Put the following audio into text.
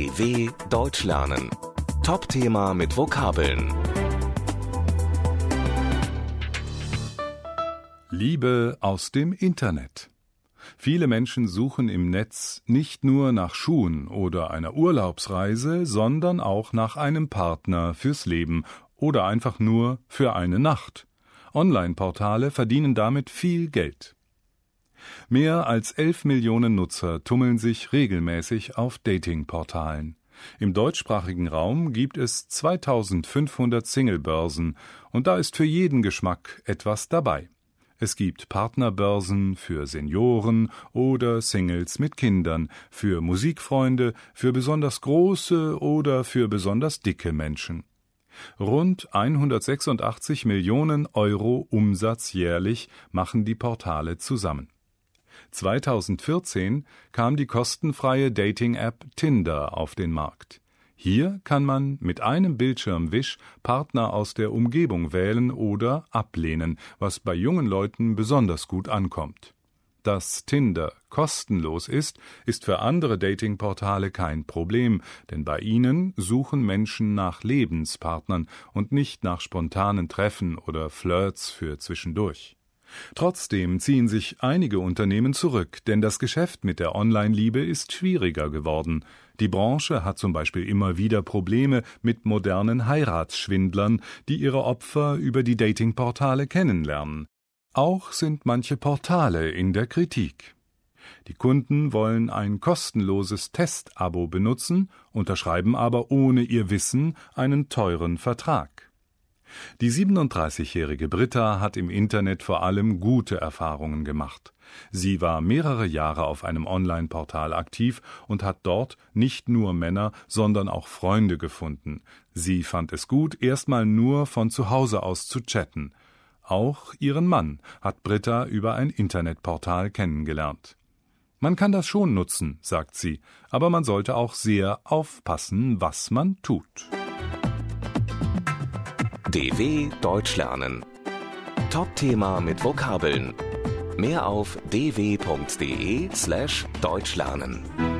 DW Deutsch lernen. Top-Thema mit Vokabeln. Liebe aus dem Internet. Viele Menschen suchen im Netz nicht nur nach Schuhen oder einer Urlaubsreise, sondern auch nach einem Partner fürs Leben oder einfach nur für eine Nacht. Online-Portale verdienen damit viel Geld. Mehr als 11 Millionen Nutzer tummeln sich regelmäßig auf Dating-Portalen. Im deutschsprachigen Raum gibt es 2500 Singlebörsen und da ist für jeden Geschmack etwas dabei. Es gibt Partnerbörsen für Senioren oder Singles mit Kindern, für Musikfreunde, für besonders große oder für besonders dicke Menschen. Rund 186 Millionen Euro Umsatz jährlich machen die Portale zusammen. 2014 kam die kostenfreie Dating-App Tinder auf den Markt. Hier kann man mit einem Bildschirmwisch Partner aus der Umgebung wählen oder ablehnen, was bei jungen Leuten besonders gut ankommt. Dass Tinder kostenlos ist für andere Datingportale kein Problem, denn bei ihnen suchen Menschen nach Lebenspartnern und nicht nach spontanen Treffen oder Flirts für zwischendurch. Trotzdem ziehen sich einige Unternehmen zurück, denn das Geschäft mit der Online-Liebe ist schwieriger geworden. Die Branche hat zum Beispiel immer wieder Probleme mit modernen Heiratsschwindlern, die ihre Opfer über die Datingportale kennenlernen. Auch sind manche Portale in der Kritik. Die Kunden wollen ein kostenloses Testabo benutzen, unterschreiben aber ohne ihr Wissen einen teuren Vertrag. Die 37-jährige Britta hat im Internet vor allem gute Erfahrungen gemacht. Sie war mehrere Jahre auf einem Online-Portal aktiv und hat dort nicht nur Männer, sondern auch Freunde gefunden. Sie fand es gut, erstmal nur von zu Hause aus zu chatten. Auch ihren Mann hat Britta über ein Internetportal kennengelernt. Man kann das schon nutzen, sagt sie, aber man sollte auch sehr aufpassen, was man tut. DW Deutsch lernen. Top-Thema mit Vokabeln. Mehr auf dw.de/deutschlernen.